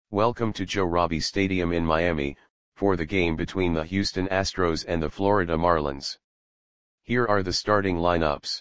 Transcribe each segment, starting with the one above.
Welcome to Joe Robbie Stadium in Miami, for the game between the Houston Astros and the Florida Marlins. Here are the starting lineups.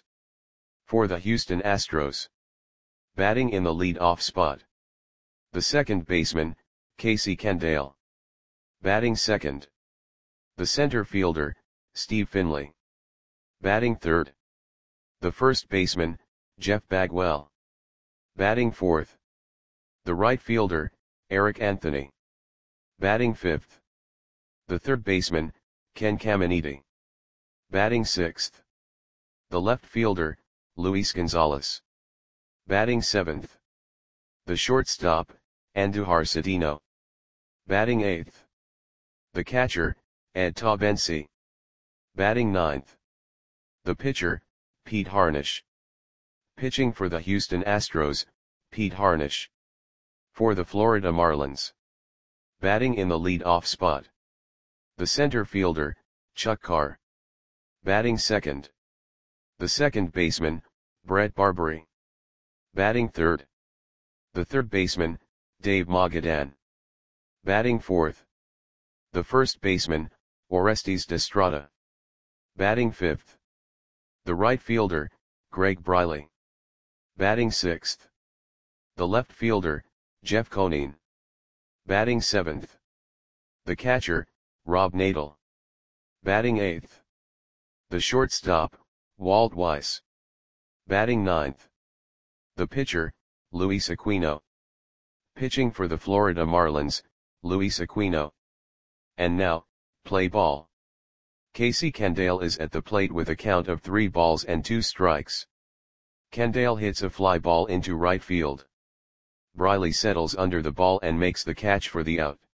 For the Houston Astros. Batting in the lead-off spot. The second baseman, Casey Candaele. Batting second. The center fielder, Steve Finley. Batting third. The first baseman, Jeff Bagwell. Batting fourth. The right fielder, Eric Anthony. Batting fifth. The third baseman, Ken Caminiti. Batting sixth. The left fielder, Luis Gonzalez. Batting seventh. The shortstop, Andujar Cedeno. Batting eighth. The catcher, Ed Taubensee. Batting ninth. The pitcher, Pete Harnisch. Pitching for the Houston Astros, Pete Harnisch. For the Florida Marlins. Batting in the lead-off spot. The center fielder, Chuck Carr. Batting second. The second baseman, Brett Barberie. Batting third. The third baseman, Dave Magadan. Batting fourth. The first baseman, Orestes Destrada. Batting fifth. The right fielder, Greg Briley. Batting sixth. The left fielder, Jeff Conine. Batting seventh. The catcher, Rob Nadel. Batting eighth. The shortstop, Walt Weiss. Batting ninth. The pitcher, Luis Aquino. Pitching for the Florida Marlins, Luis Aquino. And now, play ball. Casey Candaele is at the plate with a count of 3 balls and 2 strikes. Candaele hits a fly ball into right field. Briley settles under the ball and makes the catch for the out.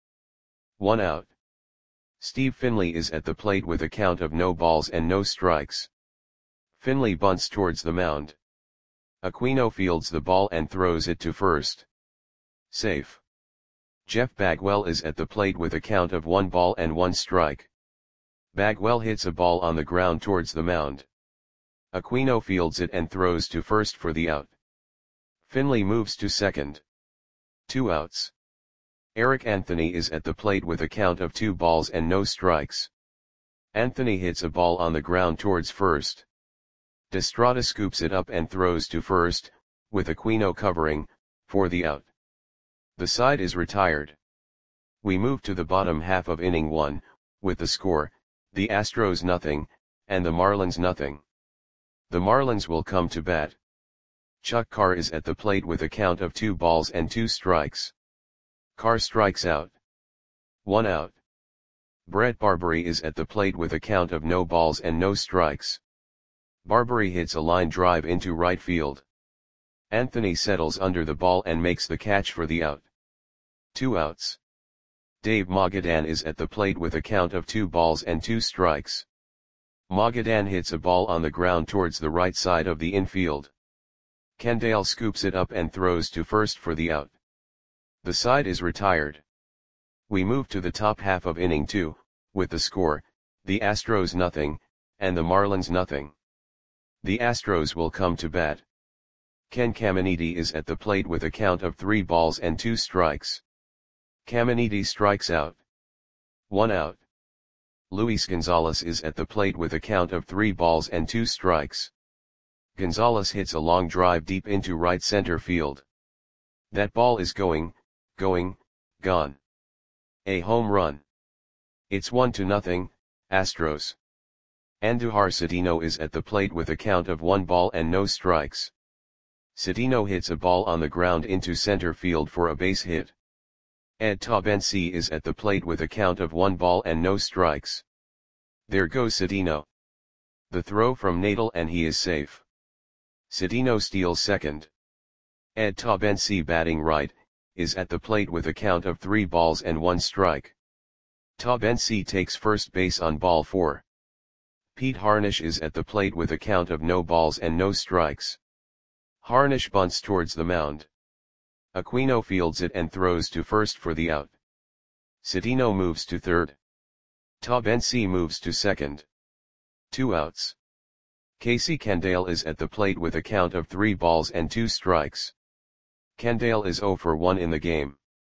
1 out. Steve Finley is at the plate with a count of no balls and no strikes. Finley bunts towards the mound. Aquino fields the ball and throws it to first. Safe. Jeff Bagwell is at the plate with a count of 1 ball and 1 strike. Bagwell hits a ball on the ground towards the mound. Aquino fields it and throws to first for the out. Finley moves to second. 2 outs. Eric Anthony is at the plate with a count of 2 balls and no strikes. Anthony hits a ball on the ground towards first. Destrada scoops it up and throws to first, with Aquino covering, for the out. The side is retired. We move to the bottom half of inning 1, with the score, the Astros nothing, and the Marlins nothing. The Marlins will come to bat. Chuck Carr is at the plate with a count of 2 balls and 2 strikes. Carr strikes out. 1 out. Brett Barberie is at the plate with a count of no balls and no strikes. Barberie hits a line drive into right field. Anthony settles under the ball and makes the catch for the out. 2 outs. Dave Magadan is at the plate with a count of 2 balls and 2 strikes. Magadan hits a ball on the ground towards the right side of the infield. Candaele scoops it up and throws to first for the out. The side is retired. We move to the top half of inning 2, with the score, the Astros nothing, and the Marlins nothing. The Astros will come to bat. Ken Caminiti is at the plate with a count of 3 balls and 2 strikes. Caminiti strikes out. 1 out. Luis Gonzalez is at the plate with a count of 3 balls and 2 strikes. Gonzalez hits a long drive deep into right center field. That ball is gone. A home run. It's 1-0, Astros. Andujar Cedeno is at the plate with a count of 1 ball and no strikes. Cedeno hits a ball on the ground into center field for a base hit. Ed Taubensee is at the plate with a count of 1 ball and no strikes. There goes Cedeno. The throw from Nadel and he is safe. Cedeno steals second. Ed Taubensee, batting right, is at the plate with a count of 3 balls and 1 strike. Taubensee takes first base on ball 4. Pete Harnisch is at the plate with a count of no balls and no strikes. Harnisch bunts towards the mound. Aquino fields it and throws to first for the out. Cedeno moves to third. Taubensee moves to second. 2 outs. Casey Candaele is at the plate with a count of 3 balls and 2 strikes. Candaele is 0 for 1 in the game.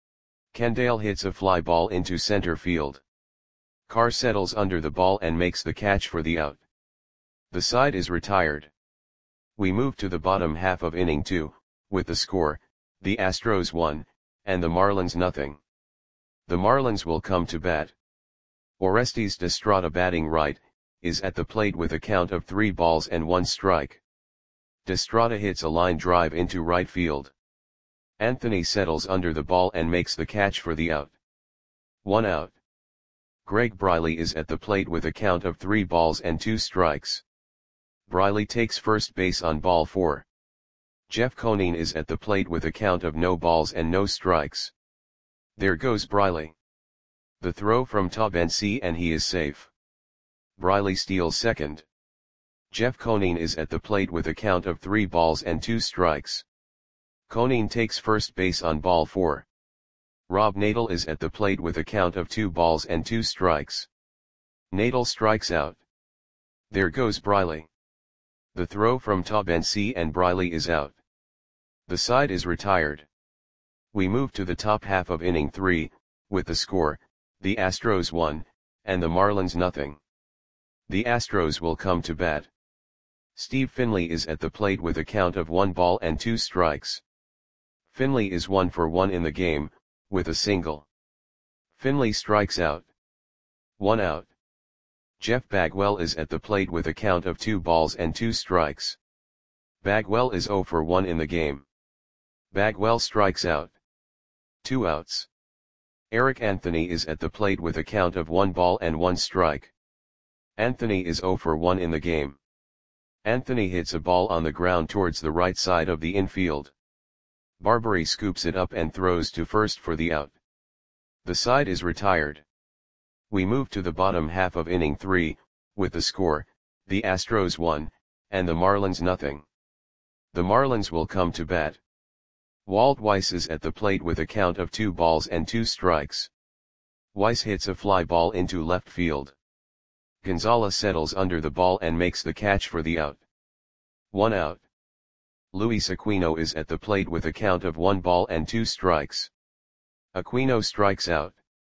Kendall hits a fly ball into center field. Carr settles under the ball and makes the catch for the out. The side is retired. We move to the bottom half of inning 2, with the score, the Astros 1, and the Marlins nothing. The Marlins will come to bat. Orestes Destrada, batting right, is at the plate with a count of 3 balls and 1 strike. Destrada hits a line drive into right field. Anthony settles under the ball and makes the catch for the out. 1 out. Greg Briley is at the plate with a count of 3 balls and 2 strikes. Briley takes first base on ball 4. Jeff Conine is at the plate with a count of no balls and no strikes. There goes Briley. The throw from Taubensee and he is safe. Briley steals second. Jeff Conine is at the plate with a count of 3 balls and 2 strikes. Conine takes first base on ball 4. Rob Nadel is at the plate with a count of 2 balls and 2 strikes. Nadel strikes out. There goes Briley. The throw from Taubensee and Briley is out. The side is retired. We move to the top half of inning 3, with the score, the Astros 1, and the Marlins nothing. The Astros will come to bat. Steve Finley is at the plate with a count of 1 ball and 2 strikes. Finley is 1 for 1 in the game, with a single. Finley strikes out. 1 out. Jeff Bagwell is at the plate with a count of 2 balls and 2 strikes. Bagwell is 0 for 1 in the game. Bagwell strikes out. 2 outs. Eric Anthony is at the plate with a count of 1 ball and 1 strike. Anthony is 0 for 1 in the game. Anthony hits a ball on the ground towards the right side of the infield. Barbary scoops it up and throws to first for the out. The side is retired. We move to the bottom half of inning 3, with the score, the Astros 1, and the Marlins nothing. The Marlins will come to bat. Walt Weiss is at the plate with a count of 2 balls and 2 strikes. Weiss hits a fly ball into left field. Gonzalez settles under the ball and makes the catch for the out. 1 out. Luis Aquino is at the plate with a count of 1 ball and 2 strikes. Aquino strikes out.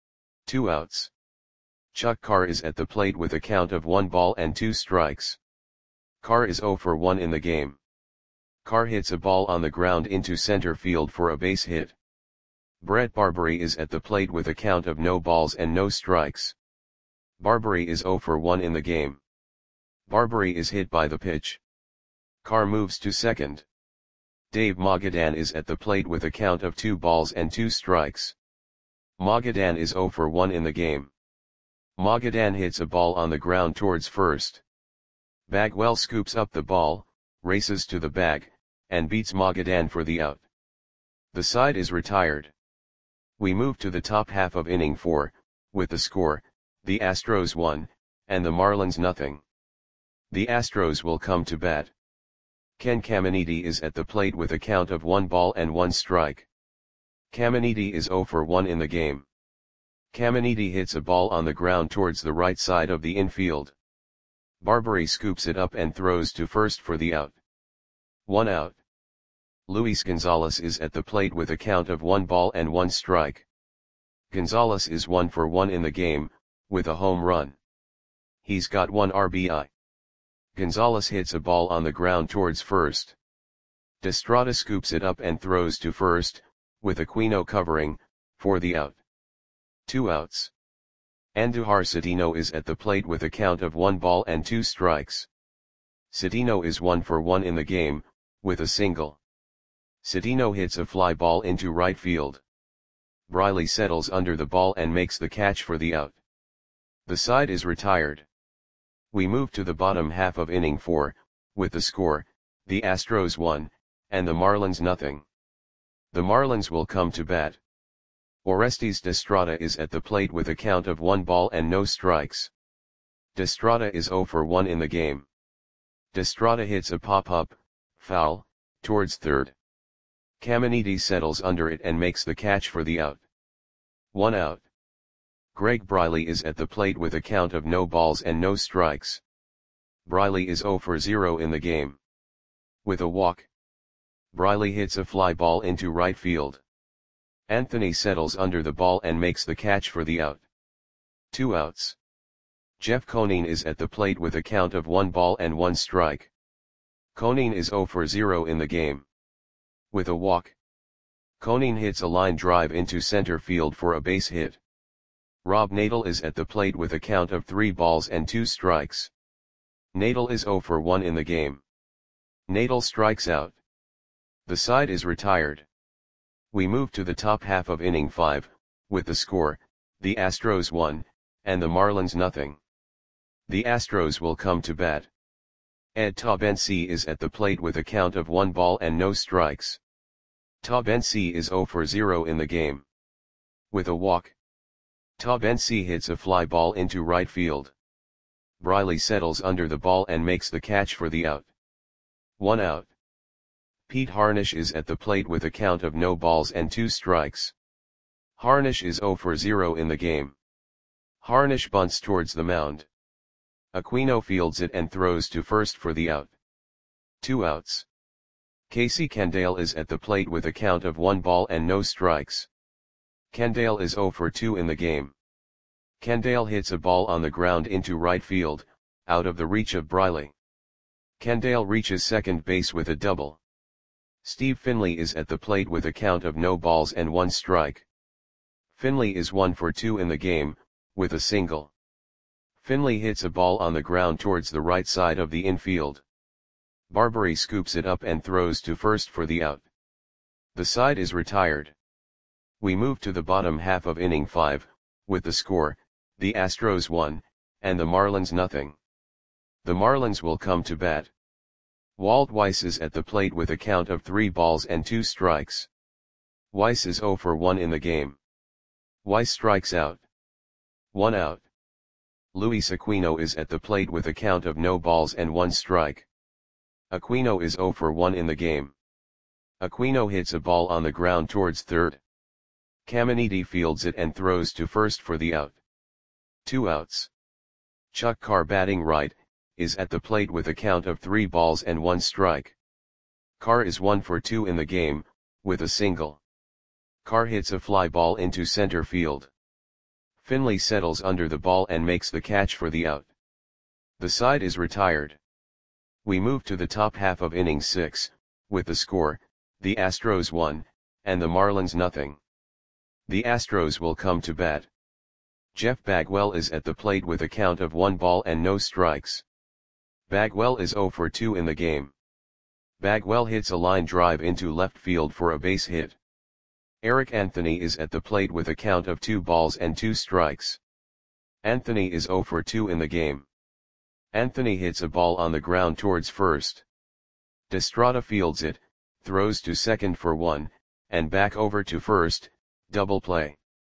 2 outs. Chuck Carr is at the plate with a count of 1 ball and 2 strikes. Carr is 0 for 1 in the game. Carr hits a ball on the ground into center field for a base hit. Brett Barbary is at the plate with a count of no balls and no strikes. Barbary is 0 for 1 in the game. Barbary is hit by the pitch. Carr moves to second. Dave Magadan is at the plate with a count of 2 balls and 2 strikes. Magadan is 0 for 1 in the game. Magadan hits a ball on the ground towards first. Bagwell scoops up the ball, races to the bag, and beats Magadan for the out. The side is retired. We move to the top half of inning 4, with the score, the Astros 1, and the Marlins nothing. The Astros will come to bat. Ken Caminiti is at the plate with a count of 1 ball and 1 strike. Caminiti is 0 for 1 in the game. Caminiti hits a ball on the ground towards the right side of the infield. Barbary scoops it up and throws to first for the out. 1 out. Luis Gonzalez is at the plate with a count of 1 ball and 1 strike. Gonzalez is 1 for 1 in the game, with a home run. He's got 1 RBI. Gonzalez hits a ball on the ground towards first. Destrada scoops it up and throws to first, with Aquino covering, for the out. 2 outs. Andujar Cedeno is at the plate with a count of 1 ball and 2 strikes. Cedeno is 1 for 1 in the game, with a single. Cedeno hits a fly ball into right field. Briley settles under the ball and makes the catch for the out. The side is retired. We move to the bottom half of inning 4, with the score, the Astros 1, and the Marlins nothing. The Marlins will come to bat. Orestes Destrada is at the plate with a count of 1 ball and no strikes. Destrada is 0 for 1 in the game. Destrada hits a pop-up, foul, towards third. Caminiti settles under it and makes the catch for the out. 1 out. Greg Briley is at the plate with a count of no balls and no strikes. Briley is 0 for 0 in the game. With a walk. Briley hits a fly ball into right field. Anthony settles under the ball and makes the catch for the out. 2 outs. Jeff Conine is at the plate with a count of 1 ball and 1 strike. Conine is 0 for 0 in the game. With a walk, Conine hits a line drive into center field for a base hit. Rob Nadel is at the plate with a count of 3 balls and 2 strikes. Nadel is 0 for 1 in the game. Nadel strikes out. The side is retired. We move to the top half of inning 5, with the score, the Astros 1, and the Marlins nothing. The Astros will come to bat. Ed Taubensee is at the plate with a count of 1 ball and no strikes. Taubensee is 0 for 0 in the game. With a walk, Taubensee hits a fly ball into right field. Briley settles under the ball and makes the catch for the out. 1 out. Pete Harnisch is at the plate with a count of no balls and 2 strikes. Harnisch is 0 for 0 in the game. Harnisch bunts towards the mound. Aquino fields it and throws to first for the out. 2 outs. Casey Candale is at the plate with a count of 1 ball and no strikes. Candale is 0 for 2 in the game. Candale hits a ball on the ground into right field, out of the reach of Briley. Candale reaches second base with a double. Steve Finley is at the plate with a count of no balls and 1 strike. Finley is 1 for 2 in the game, with a single. Finley hits a ball on the ground towards the right side of the infield. Barbary scoops it up and throws to first for the out. The side is retired. We move to the bottom half of inning 5, with the score, the Astros 1, and the Marlins nothing. The Marlins will come to bat. Walt Weiss is at the plate with a count of 3 balls and 2 strikes. Weiss is 0 for 1 in the game. Weiss strikes out. 1 out. Luis Aquino is at the plate with a count of no balls and 1 strike. Aquino is 0 for 1 in the game. Aquino hits a ball on the ground towards third. Caminiti fields it and throws to first for the out. 2 outs. Chuck Carr, batting right, is at the plate with a count of 3 balls and 1 strike. Carr is 1 for 2 in the game, with a single. Carr hits a fly ball into center field. Finley settles under the ball and makes the catch for the out. The side is retired. We move to the top half of inning 6, with the score, the Astros 1, and the Marlins nothing. The Astros will come to bat. Jeff Bagwell is at the plate with a count of 1 ball and no strikes. Bagwell is 0 for 2 in the game. Bagwell hits a line drive into left field for a base hit. Eric Anthony is at the plate with a count of 2 balls and 2 strikes. Anthony is 0 for 2 in the game. Anthony hits a ball on the ground towards first. Destrada fields it, throws to second for 1, and back over to first, double play.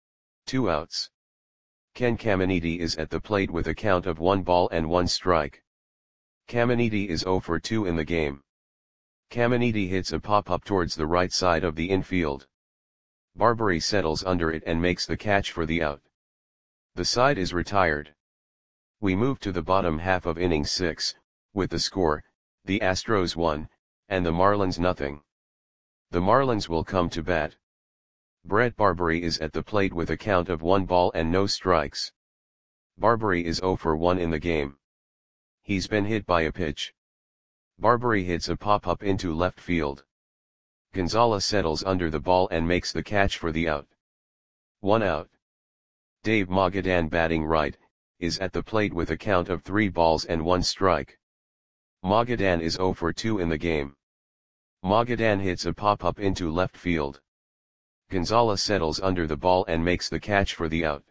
2 outs. Ken Caminiti is at the plate with a count of 1 ball and 1 strike. Caminiti is 0 for 2 in the game. Caminiti hits a pop-up towards the right side of the infield. Barbary settles under it and makes the catch for the out. The side is retired. We move to the bottom half of inning 6, with the score, the Astros 1, and the Marlins nothing. The Marlins will come to bat. Brett Barbary is at the plate with a count of 1 ball and no strikes. Barbary is 0 for 1 in the game. He's been hit by a pitch. Barbary hits a pop-up into left field. Gonzalez settles under the ball and makes the catch for the out. 1 out. Dave Magadan, batting right, is at the plate with a count of 3 balls and 1 strike. Magadan is 0 for 2 in the game. Magadan hits a pop-up into left field. Gonzalez settles under the ball and makes the catch for the out.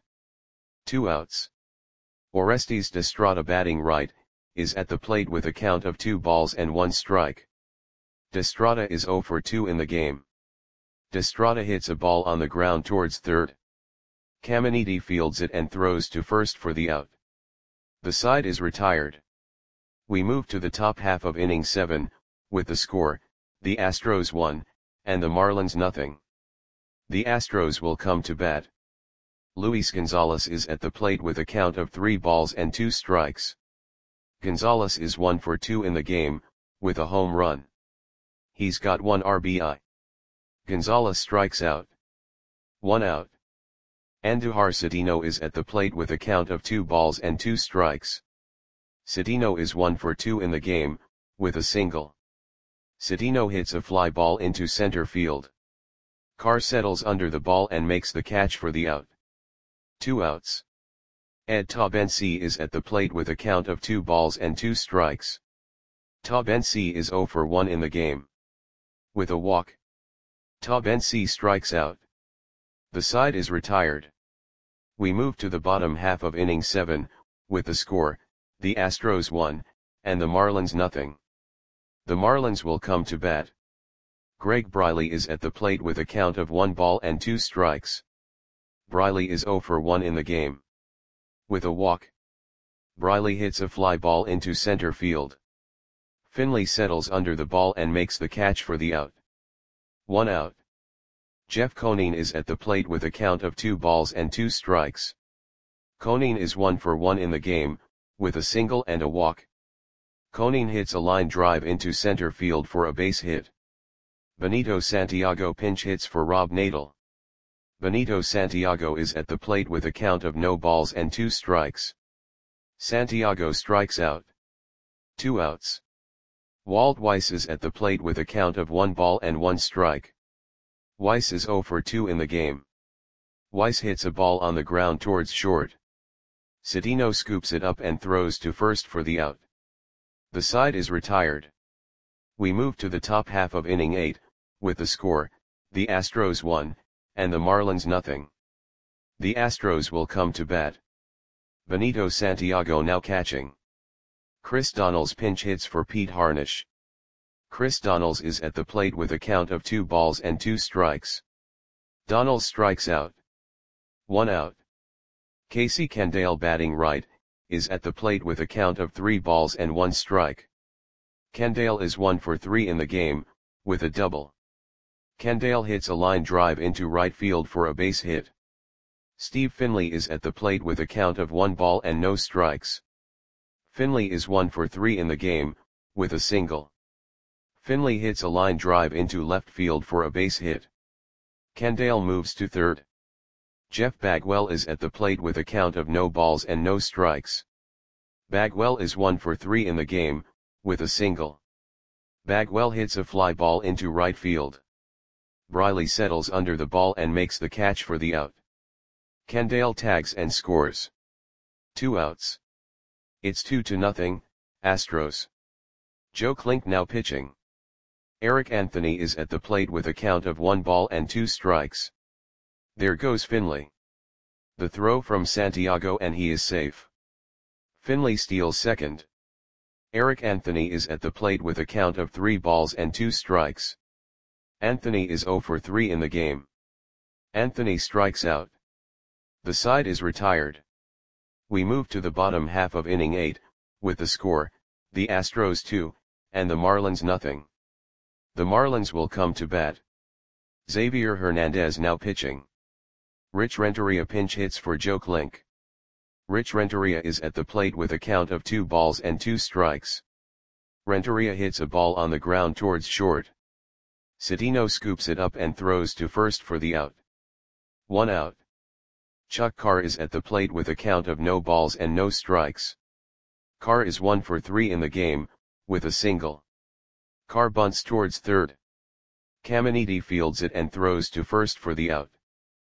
2 outs. Orestes Destrada, batting right, is at the plate with a count of 2 balls and 1 strike. Destrada is 0 for 2 in the game. Destrada hits a ball on the ground towards third. Caminiti fields it and throws to first for the out. The side is retired. We move to the top half of inning 7, with the score, the Astros 1, and the Marlins nothing. The Astros will come to bat. Luis Gonzalez is at the plate with a count of 3 balls and 2 strikes. Gonzalez is 1 for 2 in the game, with a home run. He's got 1 RBI. Gonzalez strikes out. 1 out. Andujar Cedeno is at the plate with a count of 2 balls and 2 strikes. Cedeno is 1 for 2 in the game, with a single. Cedeno hits a fly ball into center field. Carr settles under the ball and makes the catch for the out. 2 outs. Ed Taubensee is at the plate with a count of 2 balls and 2 strikes. Taubensee is 0 for 1 in the game. With a walk, Taubensee strikes out. The side is retired. We move to the bottom half of inning 7, with the score, the Astros 1, and the Marlins nothing. The Marlins will come to bat. Greg Briley is at the plate with a count of 1 ball and 2 strikes. Briley is 0 for 1 in the game. With a walk, Briley hits a fly ball into center field. Finley settles under the ball and makes the catch for the out. 1 out. Jeff Conine is at the plate with a count of 2 balls and 2 strikes. Conine is 1 for 1 in the game, with a single and a walk. Conine hits a line drive into center field for a base hit. Benito Santiago pinch hits for Rob Nadel. Benito Santiago is at the plate with a count of no balls and 2 strikes. Santiago strikes out. 2 outs. Walt Weiss is at the plate with a count of 1 ball and 1 strike. Weiss is 0 for 2 in the game. Weiss hits a ball on the ground towards short. Cedeno scoops it up and throws to first for the out. The side is retired. We move to the top half of inning 8, with the score, the Astros 1, and the Marlins nothing. The Astros will come to bat. Benito Santiago now catching. Chris Donnells pinch hits for Pete Harnisch. Chris Donnells is at the plate with a count of 2 balls and 2 strikes. Donnells strikes out. 1 out. Casey Candale batting right, is at the plate with a count of 3 balls and 1 strike. Candale is 1 for 3 in the game, with a double. Candale hits a line drive into right field for a base hit. Steve Finley is at the plate with a count of 1 ball and no strikes. Finley is 1 for 3 in the game, with a single. Finley hits a line drive into left field for a base hit. Candale moves to third. Jeff Bagwell is at the plate with a count of no balls and no strikes. Bagwell is 1 for 3 in the game, with a single. Bagwell hits a fly ball into right field. Briley settles under the ball and makes the catch for the out. Candale tags and scores. 2 outs. It's 2-0, Astros. Joe Klink now pitching. Eric Anthony is at the plate with a count of 1 ball and 2 strikes. There goes Finley. The throw from Santiago and he is safe. Finley steals second. Eric Anthony is at the plate with a count of 3 balls and 2 strikes. Anthony is 0 for 3 in the game. Anthony strikes out. The side is retired. We move to the bottom half of inning 8, with the score, the Astros 2, and the Marlins nothing. The Marlins will come to bat. Xavier Hernandez now pitching. Rich Renteria pinch hits for Joe Klink. Rich Renteria is at the plate with a count of 2 balls and 2 strikes. Renteria hits a ball on the ground towards short. Cedeno scoops it up and throws to first for the out. 1 out. Chuck Carr is at the plate with a count of no balls and no strikes. Carr is 1 for 3 in the game, with a single. Carr bunts towards third. Caminiti fields it and throws to first for the out.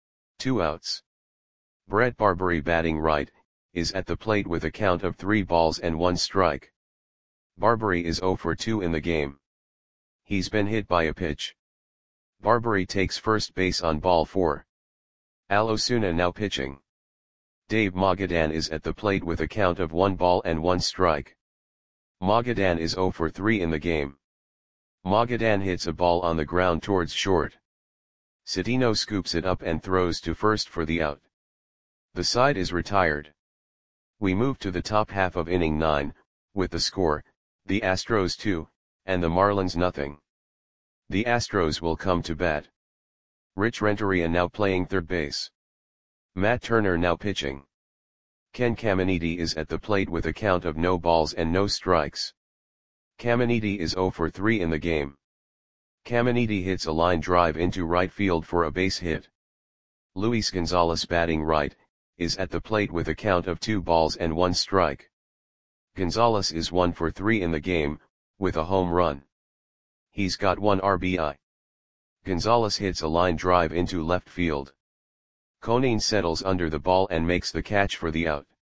2 outs. Brett Barbary batting right, is at the plate with a count of 3 balls and 1 strike. Barbary is 0 for 2 in the game. He's been hit by a pitch. Barbary takes first base on ball 4. Al Osuna now pitching. Dave Magadan is at the plate with a count of 1 ball and 1 strike. Magadan is 0 for 3 in the game. Magadan hits a ball on the ground towards short. Cedeno scoops it up and throws to first for the out. The side is retired. We move to the top half of inning 9, with the score, the Astros 2, and the Marlins nothing. The Astros will come to bat. Rich Renteria now playing third base. Matt Turner now pitching. Ken Caminiti is at the plate with a count of no balls and no strikes. Caminiti is 0 for 3 in the game. Caminiti hits a line drive into right field for a base hit. Luis Gonzalez batting right, is at the plate with a count of 2 balls and 1 strike. Gonzalez is 1 for 3 in the game, with a home run. He's got 1 RBI. Gonzalez hits a line drive into left field. Conine settles under the ball and makes the catch for the out.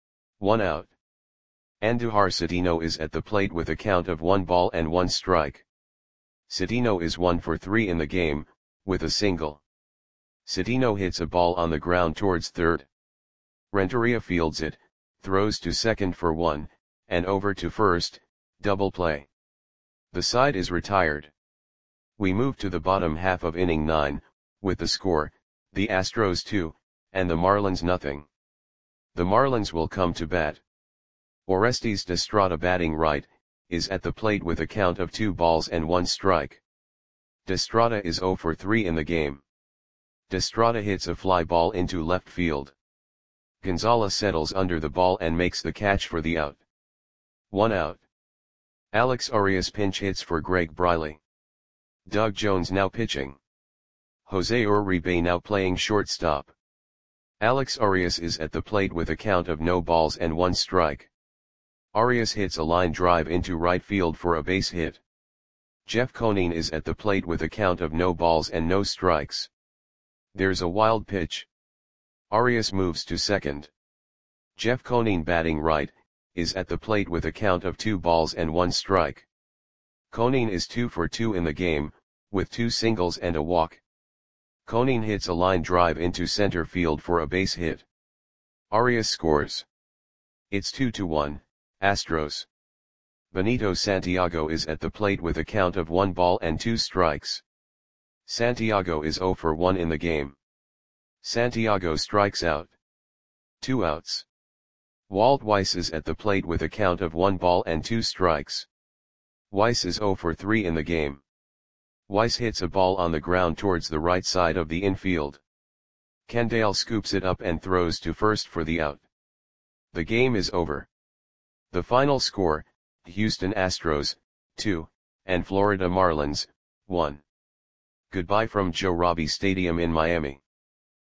1 out. Andujar Cedeno is at the plate with a count of 1 ball and 1 strike. Cedeno is 1 for 3 in the game, with a single. Cedeno hits a ball on the ground towards third. Renteria fields it, throws to second for 1, and over to first, double play. The side is retired. We move to the bottom half of inning 9, with the score, the Astros 2, and the Marlins nothing. The Marlins will come to bat. Orestes Destrada batting right, is at the plate with a count of 2 balls and 1 strike. Destrada is 0 for 3 in the game. Destrada hits a fly ball into left field. Gonzalez settles under the ball and makes the catch for the out. 1 out. Alex Arias pinch hits for Greg Briley. Doug Jones now pitching. Jose Uribe now playing shortstop. Alex Arias is at the plate with a count of no balls and 1 strike. Arias hits a line drive into right field for a base hit. Jeff Conine is at the plate with a count of no balls and no strikes. There's a wild pitch. Arias moves to second. Jeff Conine batting right, is at the plate with a count of 2 balls and 1 strike. Conine is 2 for 2 in the game, with 2 singles and a walk. Conine hits a line drive into center field for a base hit. Arias scores. It's 2-1, Astros. Benito Santiago is at the plate with a count of 1 ball and 2 strikes. Santiago is 0 for 1 in the game. Santiago strikes out. 2 outs. Walt Weiss is at the plate with a count of 1 ball and 2 strikes. Weiss is 0 for 3 in the game. Weiss hits a ball on the ground towards the right side of the infield. Kendall scoops it up and throws to first for the out. The game is over. The final score, Houston Astros, 2, and Florida Marlins, 1. Goodbye from Joe Robbie Stadium in Miami.